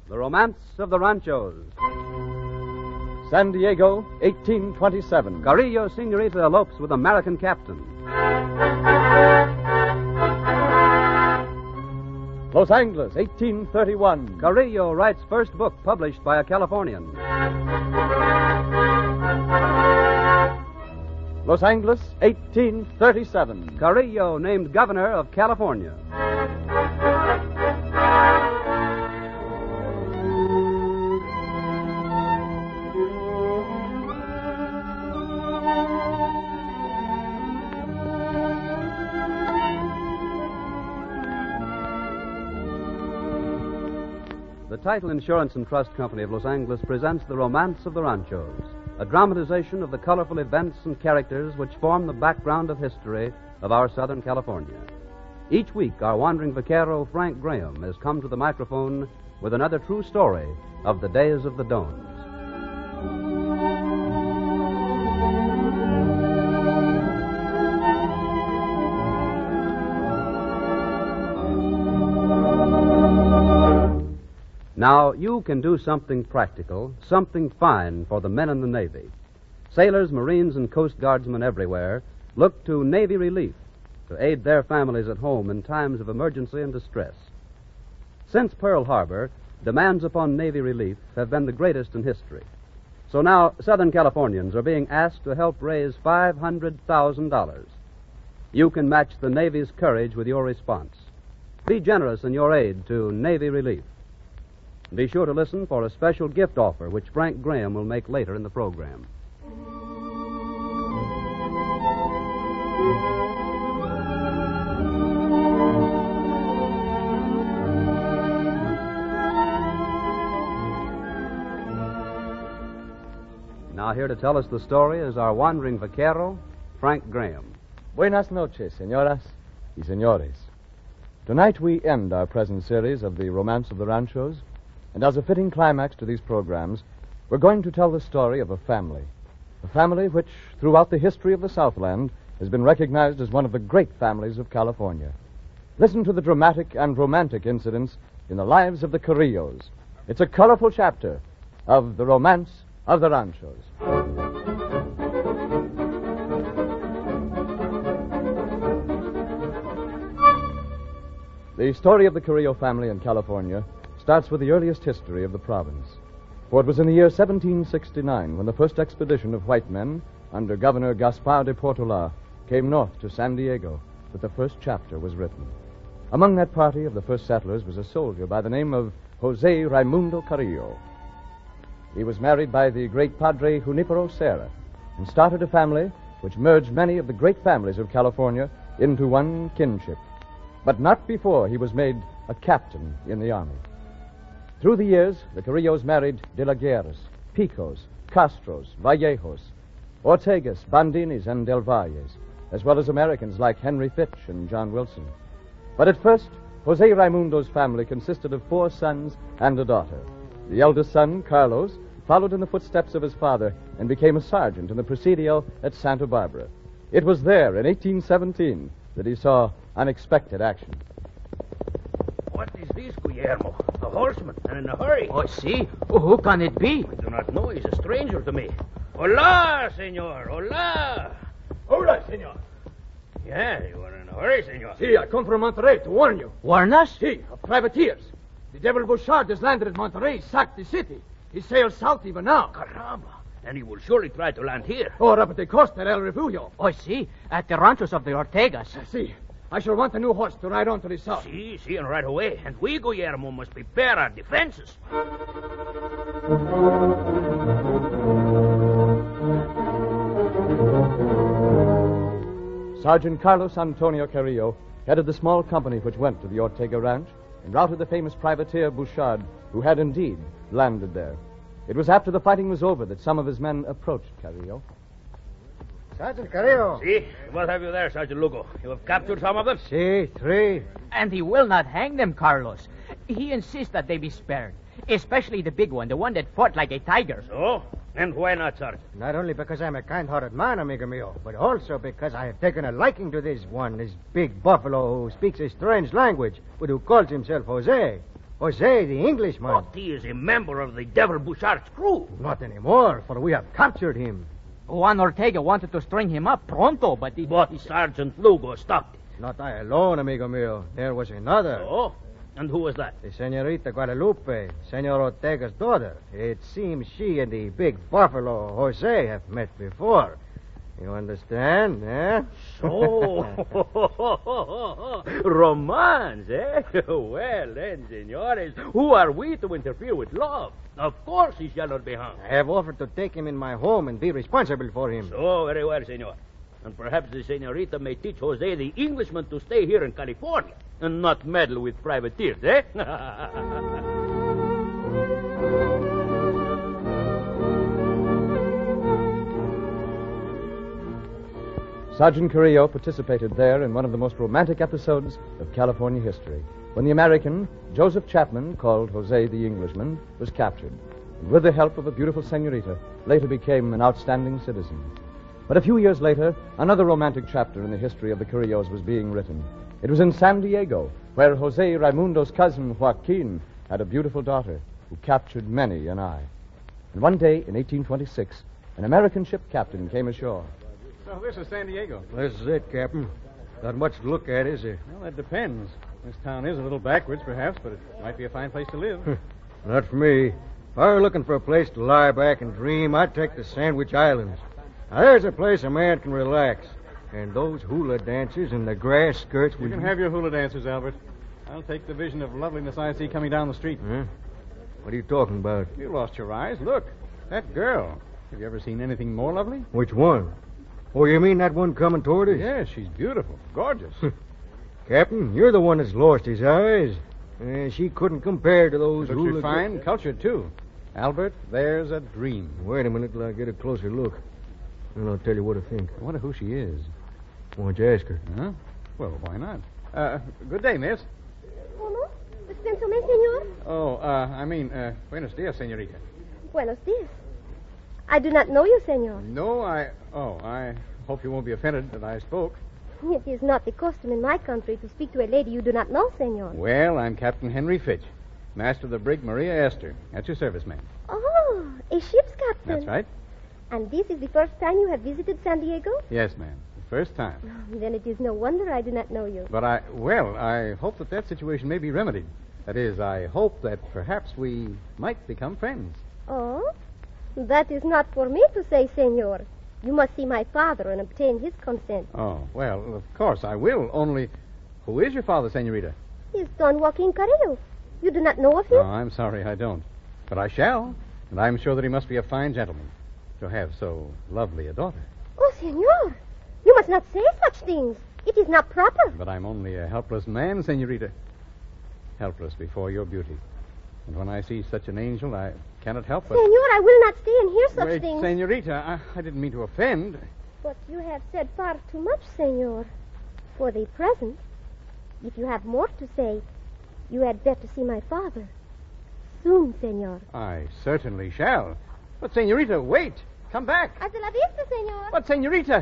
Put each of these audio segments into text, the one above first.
The Romance of the Ranchos. San Diego, 1827. Carrillo Senorita elopes with American captain. Los Angeles, 1831. Carrillo writes first book published by a Californian. Los Angeles, 1837. Carrillo named governor of California. The Title Insurance and Trust Company of Los Angeles presents The Romance of the Ranchos, a dramatization of the colorful events and characters which form the background of history of our Southern California. Each week, our wandering vaquero, Frank Graham, has come to the microphone with another true story of the days of the Dones. Now, you can do something practical, something fine for the men in the Navy. Sailors, Marines, and Coast Guardsmen everywhere look to Navy relief to aid their families at home in times of emergency and distress. Since Pearl Harbor, demands upon Navy relief have been the greatest in history. So now, Southern Californians are being asked to help raise $500,000. You can match the Navy's courage with your response. Be generous in your aid to Navy relief. Be sure to listen for a special gift offer which Frank Graham will make later in the program. Now here to tell us the story is our wandering vaquero, Frank Graham. Buenas noches, señoras y señores. Tonight we end our present series of The Romance of the Ranchos. And as a fitting climax to these programs, we're going to tell the story of a family which, throughout the history of the Southland, has been recognized as one of the great families of California. Listen to the dramatic and romantic incidents in the lives of the Carrillos. It's a colorful chapter of The Romance of the Ranchos. The story of the Carrillo family in California starts with the earliest history of the province. For it was in the year 1769 when the first expedition of white men under Governor Gaspar de Portola came north to San Diego that the first chapter was written. Among that party of the first settlers was a soldier by the name of Jose Raimundo Carrillo. He was married by the great Padre Junipero Serra and started a family which merged many of the great families of California into one kinship, but not before he was made a captain in the army. Through the years, the Carrillos married De la Guerras, Picos, Castros, Vallejos, Ortegas, Bandinis, and Del Valles, as well as Americans like Henry Fitch and John Wilson. But at first, Jose Raimundo's family consisted of 4 sons and a daughter. The eldest son, Carlos, followed in the footsteps of his father and became a sergeant in the Presidio at Santa Barbara. It was there, in 1817, that he saw unexpected action. What is this, Guillermo? A horseman, and in a hurry. Oh, see? Who can it be? I do not know. He's a stranger to me. Hola, senor. Hola. Hola, senor. Yeah, you are in a hurry, senor. Si, I come from Monterrey to warn you. Warn us? Si, of privateers. The Devil Bouchard has landed at Monterrey, sacked the city. He sails south even now. Caramba. And he will surely try to land here. Or up at the coast at El Refugio. Oh, see? At the ranchos of the Ortegas. Si. I shall want a new horse to ride on to the south. See, and right away. And we, Guillermo, must prepare our defenses. Sergeant Carlos Antonio Carrillo headed the small company which went to the Ortega Ranch and routed the famous privateer Bouchard, who had indeed landed there. It was after the fighting was over that some of his men approached Carrillo. Sergeant Carrillo. See? What have you there, Sergeant Lugo? You have captured some of them? Si, 3. And he will not hang them, Carlos. He insists that they be spared. Especially the big one, the one that fought like a tiger. So? And why not, Sergeant? Not only because I'm a kind-hearted man, amigo mio, but also because I have taken a liking to this big buffalo who speaks a strange language, but who calls himself Jose. Jose, the Englishman. But he is a member of the Devil Bouchard's crew. Not anymore, for we have captured him. Juan Ortega wanted to string him up pronto, but But Sergeant Lugo stopped it. Not I alone, amigo mío. There was another. Oh? And who was that? The Senorita Guadalupe, Senor Ortega's daughter. It seems she and the big buffalo, Jose, have met before. You understand, eh? So, romance, eh? Well, then, senores, who are we to interfere with love? Of course he shall not be hung. I have offered to take him in my home and be responsible for him. So, very well, senor. And perhaps the senorita may teach Jose the Englishman to stay here in California and not meddle with privateers, eh? Sergeant Carrillo participated there in one of the most romantic episodes of California history, when the American, Joseph Chapman, called Jose the Englishman, was captured, and with the help of a beautiful senorita, later became an outstanding citizen. But a few years later, another romantic chapter in the history of the Carrillos was being written. It was in San Diego, where Jose Raimundo's cousin, Joaquin, had a beautiful daughter who captured many an eye. And one day, in 1826, an American ship captain came ashore. So this is San Diego. This is it, Captain. Not much to look at, is there? Well, that depends. This town is a little backwards, perhaps, but it might be a fine place to live. Not for me. If I were looking for a place to lie back and dream, I'd take the Sandwich Islands. Now, there's a place a man can relax. And those hula dancers and the grass skirts... You can have your hula dancers, Albert. I'll take the vision of loveliness I see coming down the street. Huh? What are you talking about? You lost your eyes. Look, that girl. Have you ever seen anything more lovely? Which one? Oh, you mean that one coming toward us? Yes, she's beautiful. Gorgeous. Captain, you're the one that's lost his eyes. She couldn't compare to those But hula... she's fine, cultured, too. Albert, there's a dream. Wait a minute till I get a closer look. And I'll tell you what I think. I wonder who she is. Why don't you ask her? Huh? Well, why not? Good day, miss. ¿Cómo? Dispénsame, señor. Oh, buenos dias, señorita. Buenos dias. I do not know you, señor. No, I hope you won't be offended that I spoke. It is not the custom in my country to speak to a lady you do not know, señor. Well, I'm Captain Henry Fitch, master of the brig Maria Esther. At your service, ma'am. Oh, a ship's captain. That's right. And this is the first time you have visited San Diego? Yes, ma'am. The first time. Then it is no wonder I do not know you. But I hope that situation may be remedied. That is, I hope that perhaps we might become friends. Oh? That is not for me to say, señor. You must see my father and obtain his consent. Oh, well, of course I will, only... Who is your father, señorita? He is Don Joaquin Carrillo. You do not know of No, him? I'm sorry, I don't. But I shall, and I'm sure that he must be a fine gentleman to have so lovely a daughter. Oh, señor. You must not say such things. It is not proper. But I'm only a helpless man, señorita. Helpless before your beauty. And when I see such an angel, I cannot help but... Señor, I will not stay and hear such Wait, things. señorita, I didn't mean to offend. But you have said far too much, señor. For the present, if you have more to say, you had better see my father. Soon, señor. I certainly shall. But, señorita, wait. Come back. Hasta la vista, señor. But, señorita...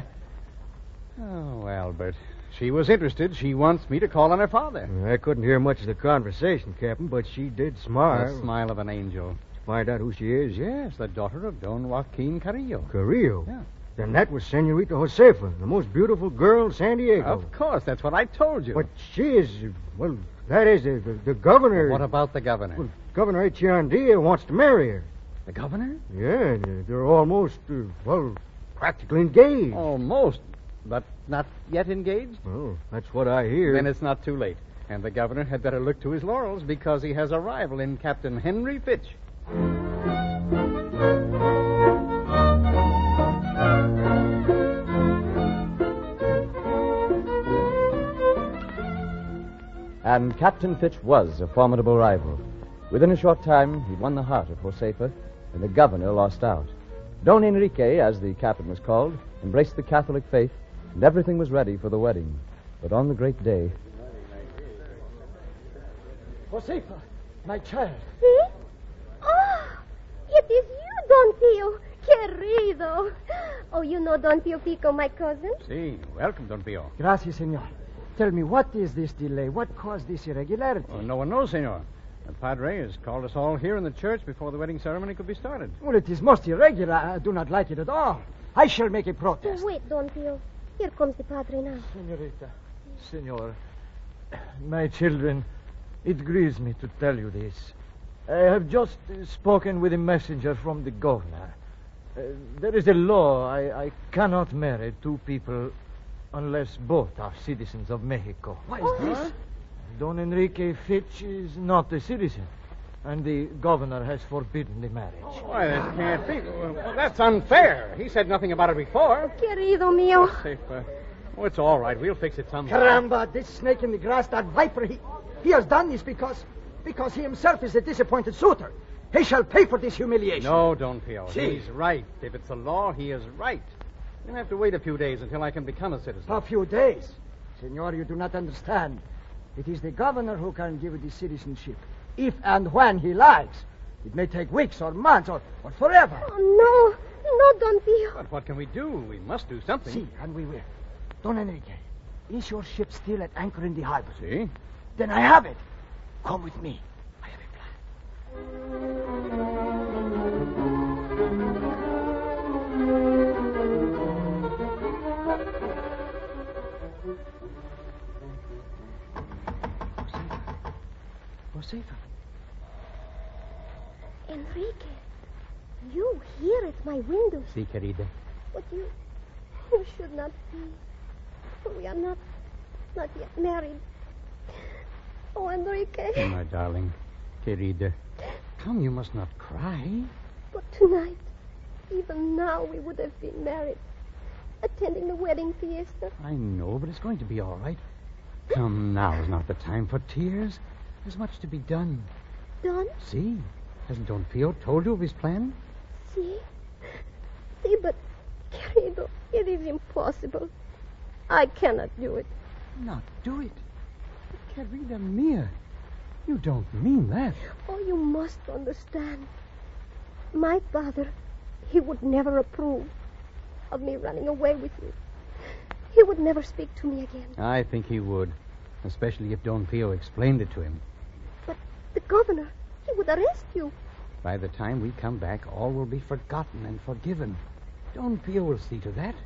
Oh, Albert. She was interested. She wants me to call on her father. I couldn't hear much of the conversation, Captain, but she did smile. The smile of an angel. Find out who she is? Yes, the daughter of Don Joaquin Carrillo. Carrillo? Yeah. Then that was Senorita Josefa, the most beautiful girl in San Diego. Of course, that's what I told you. But she is, well, that is, the governor... What about the governor? Well, Governor Echeandia wants to marry her. The governor? Yeah, they're almost, practically engaged. Almost, but not yet engaged? Oh, that's what I hear. Then it's not too late. And the governor had better look to his laurels because he has a rival in Captain Henry Fitch. And Captain Fitch was a formidable rival. Within a short time, he won the heart of Josefa, and the governor lost out. Don Enrique, as the captain was called, embraced the Catholic faith, and everything was ready for the wedding. But on the great day... Josefa, my child. See? Oh, it is you, Don Pio. Querido. Oh, you know Don Pio Pico, my cousin? Si, welcome, Don Pio. Gracias, senor. Tell me, what is this delay? What caused this irregularity? Oh, no one knows, senor. The Padre has called us all here in the church before the wedding ceremony could be started. Well, it is most irregular. I do not like it at all. I shall make a protest. Wait, Don Pio. Here comes the Padre now. Senorita, Senor, my children, it grieves me to tell you this. I have just spoken with a messenger from the governor. There is a law. I cannot marry two people unless both are citizens of Mexico. What is this? Don Enrique Fitch is not a citizen, and the governor has forbidden the marriage. Why, this can't be. Well, that's unfair. He said nothing about it before. Querido mío. Josefa. Oh, it's all right. We'll fix it somehow. Caramba, this snake in the grass, that viper, he has done this because he himself is a disappointed suitor. He shall pay for this humiliation. No, Don Pio. Si. He's right. If it's the law, he is right. You'll have to wait a few days until I can become a citizen. A few days? Senor, you do not understand. It is the governor who can give the citizenship, if and when he likes. It may take weeks or months or forever. Oh, no, Don Pio. But what can we do? We must do something. Si, and we will. Don Enrique, is your ship still at anchor in the harbor? Si. Then I have it. Come with me. I have a plan. Josefa. Enrique, you here at my window. Si, querida. But you should not be. For we are not yet married. Oh, Enrique. My darling, querida. Come, you must not cry. But tonight, even now, we would have been married. Attending the wedding fiesta. I know, but it's going to be all right. Come, now is not the time for tears. There's much to be done. Done? See? Hasn't Don Pio told you of his plan? See, but, querido, it is impossible. I cannot do it. Not do it. Querida mia, you don't mean that. Oh, you must understand. My father, he would never approve of me running away with you. He would never speak to me again. I think he would, especially if Don Pio explained it to him. But the governor, he would arrest you. By the time we come back, all will be forgotten and forgiven. Don Pio will see to that.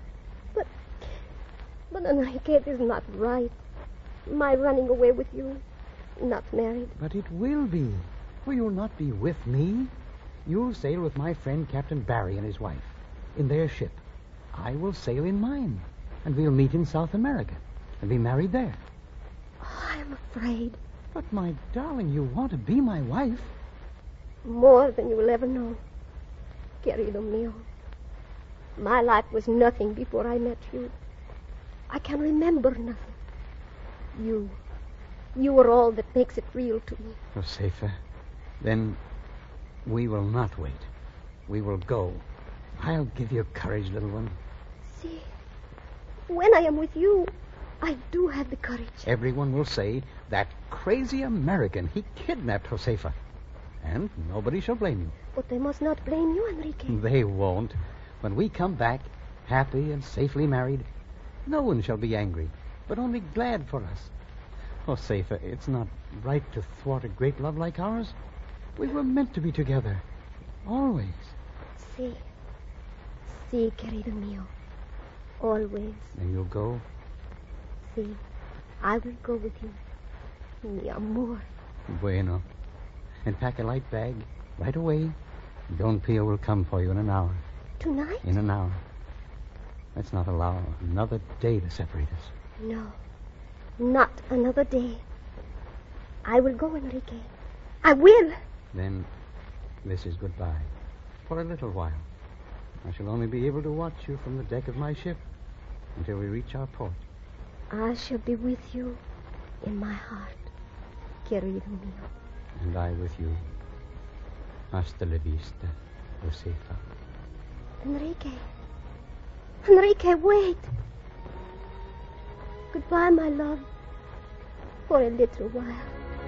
But Enrique, it is not right. My running away with you, not married. But it will be, for you'll not be with me. You'll sail with my friend Captain Barry and his wife in their ship. I will sail in mine, and we'll meet in South America and be married there. Oh, I'm afraid. But, my darling, you want to be my wife. More than you will ever know. Querido mío. My life was nothing before I met you. I can remember nothing. You are all that makes it real to me. Josefa, then we will not wait. We will go. I'll give you courage, little one. See, when I am with you, I do have the courage. Everyone will say, that crazy American, he kidnapped Josefa. And nobody shall blame you. But they must not blame you, Enrique. They won't. When we come back, happy and safely married, no one shall be angry, but only glad for us. Josefa, it's not right to thwart a great love like ours. We were meant to be together. Always. Sí, querido mío. Always. Then you'll go? Sí, I will go with you. Mi amor. Bueno. And pack a light bag right away. Don Pio will come for you in an hour. Tonight? In an hour. Let's not allow another day to separate us. No, not another day. I will go, Enrique. I will. Then this is goodbye. For a little while. I shall only be able to watch you from the deck of my ship until we reach our port. I shall be with you in my heart, querido mío. And I with you. Hasta la vista, Josefa. Enrique, wait. Goodbye, my love. For a little while.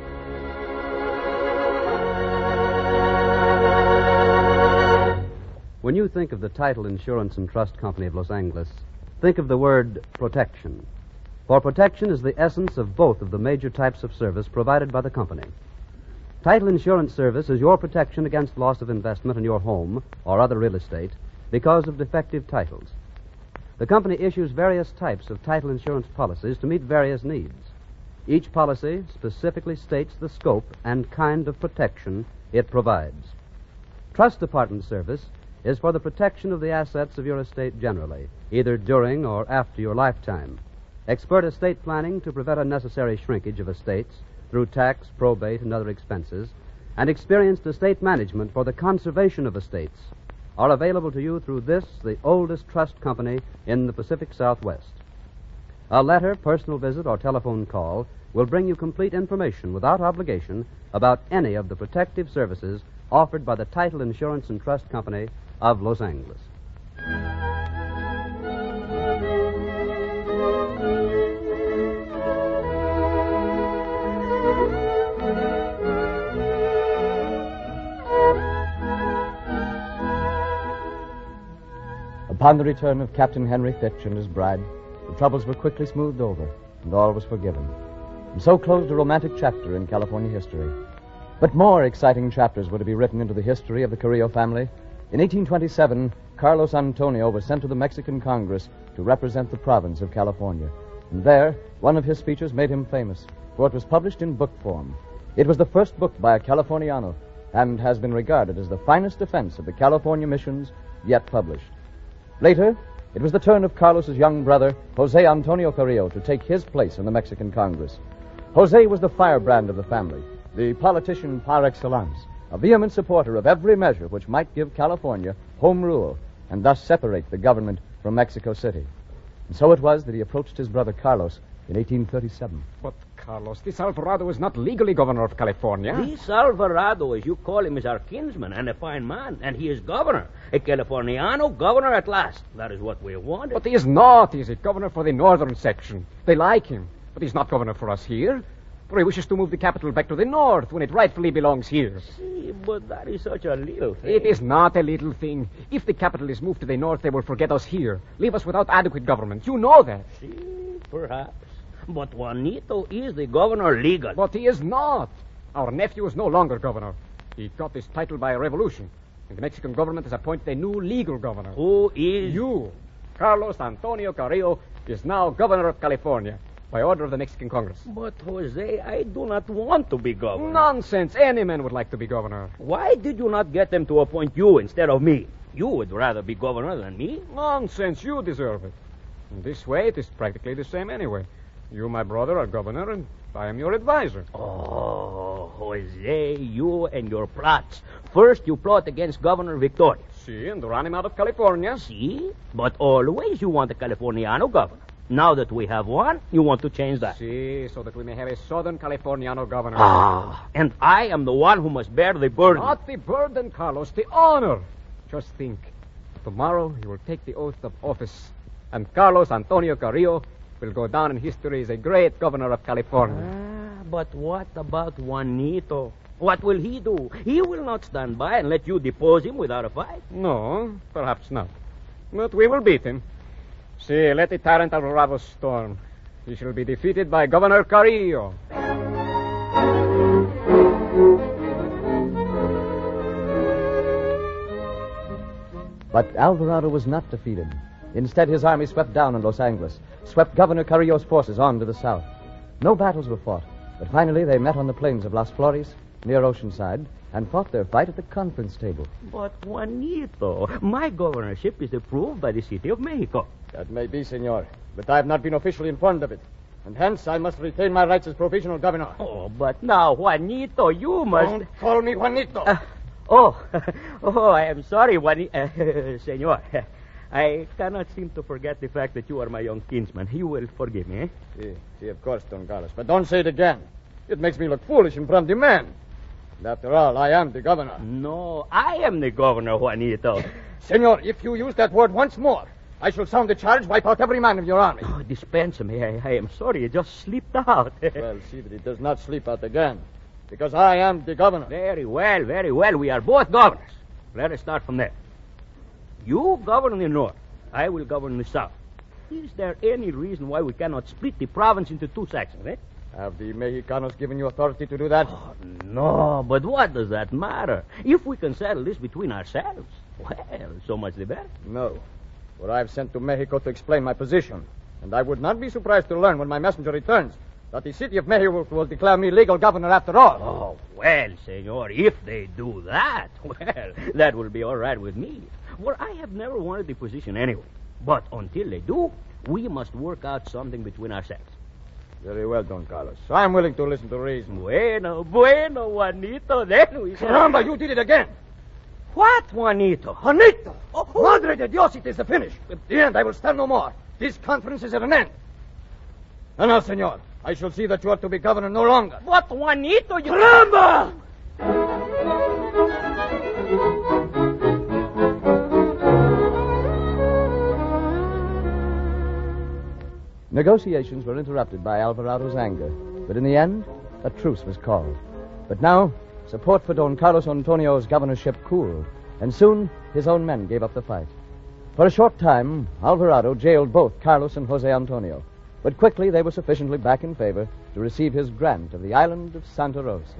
When you think of the Title Insurance and Trust Company of Los Angeles, think of the word protection. For protection is the essence of both of the major types of service provided by the company. Title Insurance Service is your protection against loss of investment in your home or other real estate because of defective titles. The company issues various types of title insurance policies to meet various needs. Each policy specifically states the scope and kind of protection it provides. Trust Department Service is for the protection of the assets of your estate generally, either during or after your lifetime. Expert estate planning to prevent unnecessary shrinkage of estates through tax, probate, and other expenses, and experienced estate management for the conservation of estates are available to you through this, the oldest trust company in the Pacific Southwest. A letter, personal visit, or telephone call will bring you complete information without obligation about any of the protective services offered by the Title Insurance and Trust Company of Los Angeles. Upon the return of Captain Henry Fitch and his bride, the troubles were quickly smoothed over, and all was forgiven. And so closed a romantic chapter in California history. But more exciting chapters were to be written into the history of the Carrillo family. In 1827, Carlos Antonio was sent to the Mexican Congress to represent the province of California. And there, one of his speeches made him famous, for it was published in book form. It was the first book by a Californiano, and has been regarded as the finest defense of the California missions yet published. Later, it was the turn of Carlos's young brother, Jose Antonio Carrillo, to take his place in the Mexican Congress. Jose was the firebrand of the family, the politician par excellence, a vehement supporter of every measure which might give California home rule and thus separate the government from Mexico City. And so it was that he approached his brother Carlos in 1837. But, Carlos, this Alvarado is not legally governor of California. This Alvarado, as you call him, is our kinsman and a fine man, and he is governor. A Californiano governor at last. That is what we wanted. But he is not. He is a governor for the northern section. They like him. But he's not governor for us here. For he wishes to move the capital back to the north when it rightfully belongs here. See, but that is such a little thing. It is not a little thing. If the capital is moved to the north, they will forget us here, leave us without adequate government. You know that. See, perhaps. But Juanito is the governor legal. But he is not. Our nephew is no longer governor. He got this title by a revolution. And the Mexican government has appointed a new legal governor. Who is? You. Carlos Antonio Carrillo is now governor of California by order of the Mexican Congress. But, Jose, I do not want to be governor. Nonsense. Any man would like to be governor. Why did you not get them to appoint you instead of me? You would rather be governor than me. Nonsense. You deserve it. In this way, it is practically the same anyway. You, my brother, are governor, and I am your advisor. Oh, Jose, you and your plots. First, you plot against Governor Victoria. See, and run him out of California. See? But always you want a Californiano governor. Now that we have one, you want to change that. See, so that we may have a Southern Californiano governor. Ah, and I am the one who must bear the burden. Not the burden, Carlos, the honor. Just think. Tomorrow he will take the oath of office, and Carlos Antonio Carrillo will go down in history as a great governor of California. But what about Juanito? What will he do? He will not stand by and let you depose him without a fight. No, perhaps not. But we will beat him. See, let the tyrant Alvarado storm. He shall be defeated by Governor Carrillo. But Alvarado was not defeated. Instead, his army swept down on Los Angeles, swept Governor Carrillo's forces on to the south. No battles were fought, but finally they met on the plains of Las Flores, near Oceanside, and fought their fight at the conference table. But, Juanito, my governorship is approved by the City of Mexico. That may be, senor, but I have not been officially informed of it. And hence, I must retain my rights as provisional governor. Oh, but now, Juanito, you must... Don't call me Juanito. I am sorry, Juanito. Senor, I cannot seem to forget the fact that you are my young kinsman. You will forgive me, eh? See, of course, Don Carlos. But don't say it again. It makes me look foolish in front of the man. And after all, I am the governor. No, I am the governor, Juanito. Senor, if you use that word once more, I shall sound the charge, wipe out every man of your army. Oh, dispense me. I am sorry. It just slipped out. Well, see that it does not slip out again. Because I am the governor. Very well, very well. We are both governors. Let us start from there. You govern the north. I will govern the south. Is there any reason why we cannot split the province into two sections, eh? Have the Mexicanos given you authority to do that? Oh, no, but what does that matter? If we can settle this between ourselves, well, so much the better. No. For I've sent to Mexico to explain my position. And I would not be surprised to learn when my messenger returns that the city of Mexico will declare me legal governor after all. Oh, well, senor, if they do that, well, that will be all right with me. For I have never wanted the position anyway. But until they do, we must work out something between ourselves. Very well, Don Carlos. I'm willing to listen to reason. Bueno, Juanito, then we... Caramba, you did it again. What, Juanito? Juanito! Oh, Madre de Dios, it is the finish. At the end, I will stand no more. This conference is at an end. And now, senor, I shall see that you are to be governor no longer. What, Juanito? You... Caramba! Negotiations were interrupted by Alvarado's anger, but in the end, a truce was called. But now, support for Don Carlos Antonio's governorship cooled, and soon his own men gave up the fight. For a short time, Alvarado jailed both Carlos and Jose Antonio, but quickly they were sufficiently back in favor to receive his grant of the island of Santa Rosa.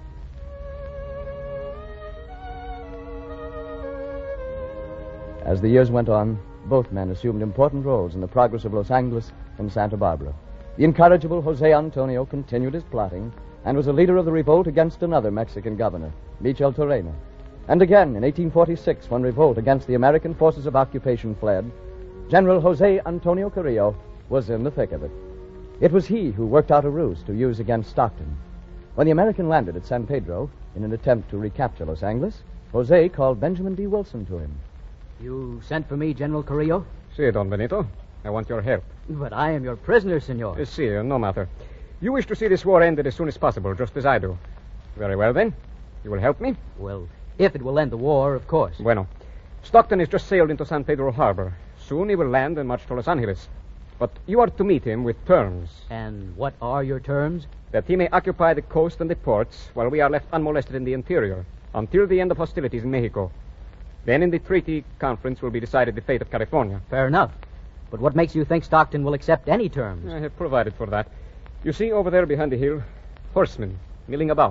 As the years went on, both men assumed important roles in the progress of Los Angeles and Santa Barbara. The incorrigible Jose Antonio continued his plotting and was a leader of the revolt against another Mexican governor, Michel Torrena. And again, in 1846, when revolt against the American forces of occupation fled, General Jose Antonio Carrillo was in the thick of it. It was he who worked out a ruse to use against Stockton. When the American landed at San Pedro in an attempt to recapture Los Angeles, Jose called Benjamin D. Wilson to him. You sent for me, General Carrillo? Si, Don Benito. I want your help. But I am your prisoner, senor. Si, no matter. You wish to see this war ended as soon as possible, just as I do. Very well, then. You will help me? Well, if it will end the war, of course. Bueno. Stockton has just sailed into San Pedro Harbor. Soon he will land and march to Los Angeles. But you are to meet him with terms. And what are your terms? That he may occupy the coast and the ports while we are left unmolested in the interior until the end of hostilities in Mexico. Then in the treaty conference will be decided the fate of California. Fair enough. But what makes you think Stockton will accept any terms? I have provided for that. You see over there behind the hill, horsemen milling about.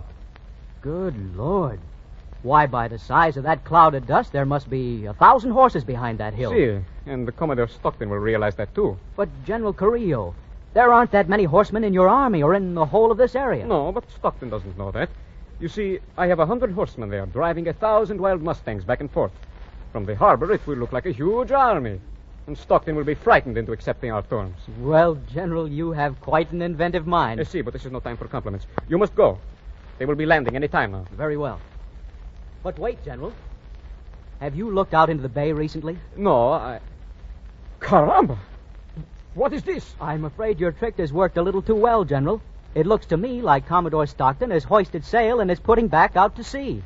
Good Lord. Why, by the size of that cloud of dust, there must be 1,000 horses behind that hill. Si, and the Commodore Stockton will realize that, too. But, General Carrillo, there aren't that many horsemen in your army or in the whole of this area. No, but Stockton doesn't know that. You see, I have 100 horsemen there, driving 1,000 wild Mustangs back and forth. From the harbor, it will look like a huge army. And Stockton will be frightened into accepting our terms. Well, General, you have quite an inventive mind. I see, but this is no time for compliments. You must go. They will be landing any time now. Very well. But wait, General. Have you looked out into the bay recently? No, I... Caramba! What is this? I'm afraid your trick has worked a little too well, General. It looks to me like Commodore Stockton has hoisted sail and is putting back out to sea.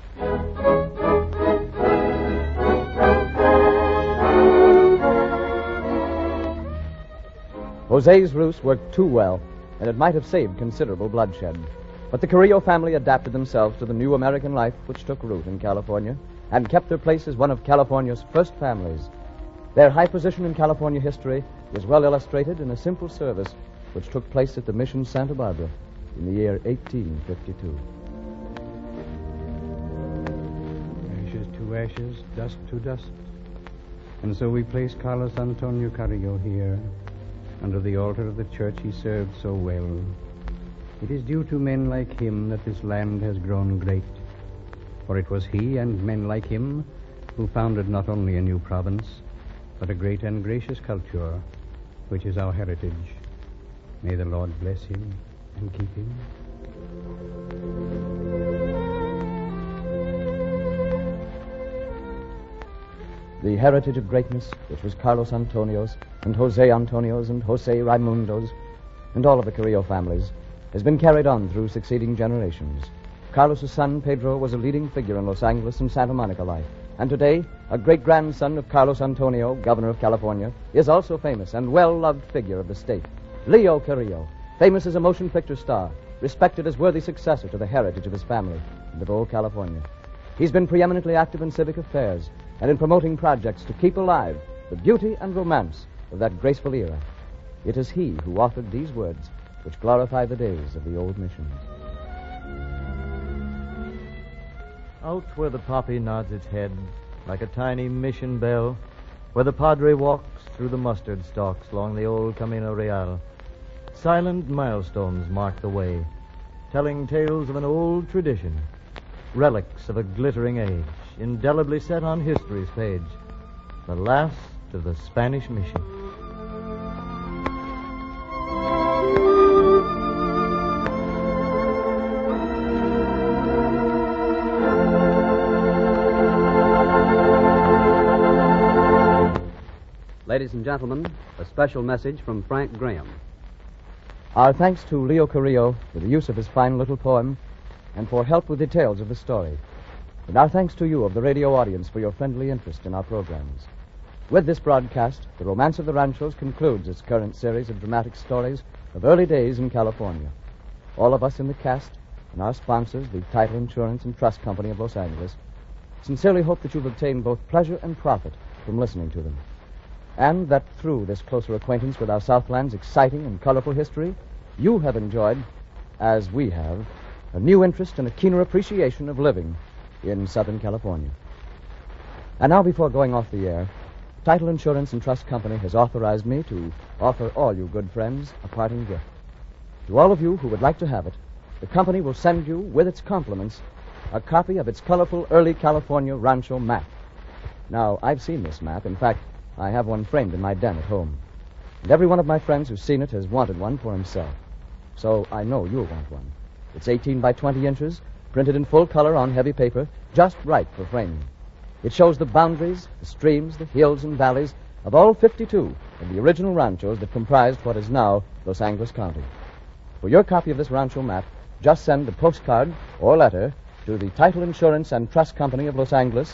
Jose's ruse worked too well, and it might have saved considerable bloodshed. But the Carrillo family adapted themselves to the new American life which took root in California and kept their place as one of California's first families. Their high position in California history is well illustrated in a simple service which took place at the Mission Santa Barbara in the year 1852. Ashes to ashes, dust to dust. And so we place Carlos Antonio Carrillo here, under the altar of the church he served so well. It is due to men like him that this land has grown great. For it was he and men like him who founded not only a new province, but a great and gracious culture, which is our heritage. May the Lord bless him and keep him. The heritage of greatness, which was Carlos Antonio's, and Jose Antonio's, and Jose Raimundo's, and all of the Carrillo families, has been carried on through succeeding generations. Carlos's son, Pedro, was a leading figure in Los Angeles and Santa Monica life. And today, a great-grandson of Carlos Antonio, governor of California, is also famous and well-loved figure of the state. Leo Carrillo, famous as a motion picture star, respected as worthy successor to the heritage of his family and of old California. He's been preeminently active in civic affairs and in promoting projects to keep alive the beauty and romance of that graceful era. It is he who authored these words which glorify the days of the old missions. Out where the poppy nods its head like a tiny mission bell, where the padre walks through the mustard stalks along the old Camino Real, silent milestones mark the way, telling tales of an old tradition, relics of a glittering age, indelibly set on history's page, the last of the Spanish mission. Ladies and gentlemen, a special message from Frank Graham. Our thanks to Leo Carrillo for the use of his fine little poem and for help with details of the story. And our thanks to you of the radio audience for your friendly interest in our programs. With this broadcast, The Romance of the Ranchos concludes its current series of dramatic stories of early days in California. All of us in the cast and our sponsors, the Title Insurance and Trust Company of Los Angeles, sincerely hope that you've obtained both pleasure and profit from listening to them, and that through this closer acquaintance with our Southland's exciting and colorful history, you have enjoyed, as we have, a new interest and a keener appreciation of living in Southern California. And now, before going off the air, Title Insurance and Trust Company has authorized me to offer all you good friends a parting gift. To all of you who would like to have it, the company will send you, with its compliments, a copy of its colorful early California Rancho map. Now, I've seen this map. In fact, I have one framed in my den at home. And every one of my friends who's seen it has wanted one for himself. So I know you'll want one. It's 18 by 20 inches, printed in full color on heavy paper, just right for framing. It shows the boundaries, the streams, the hills and valleys of all 52 of the original ranchos that comprised what is now Los Angeles County. For your copy of this rancho map, just send a postcard or letter to the Title Insurance and Trust Company of Los Angeles,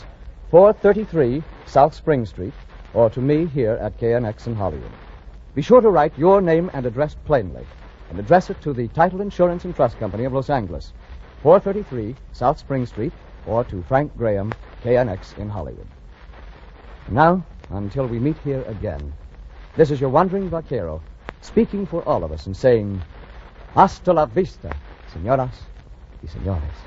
433 South Spring Street, or to me here at KNX in Hollywood. Be sure to write your name and address plainly, and address it to the Title Insurance and Trust Company of Los Angeles, 433 South Spring Street, or to Frank Graham, KNX in Hollywood. Now, until we meet here again, this is your wandering vaquero, speaking for all of us and saying, hasta la vista, señoras y señores.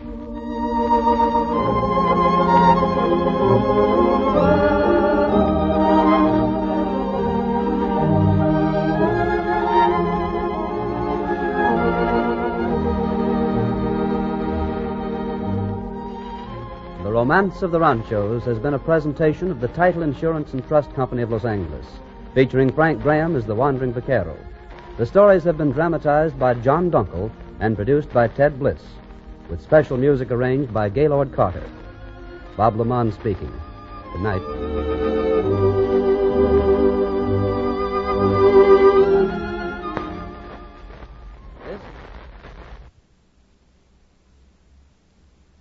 The Romance of the Ranchos has been a presentation of the Title Insurance and Trust Company of Los Angeles, featuring Frank Graham as the Wandering Vaquero. The stories have been dramatized by John Dunkel and produced by Ted Bliss, with special music arranged by Gaylord Carter. Bob Lamont speaking. Good night. This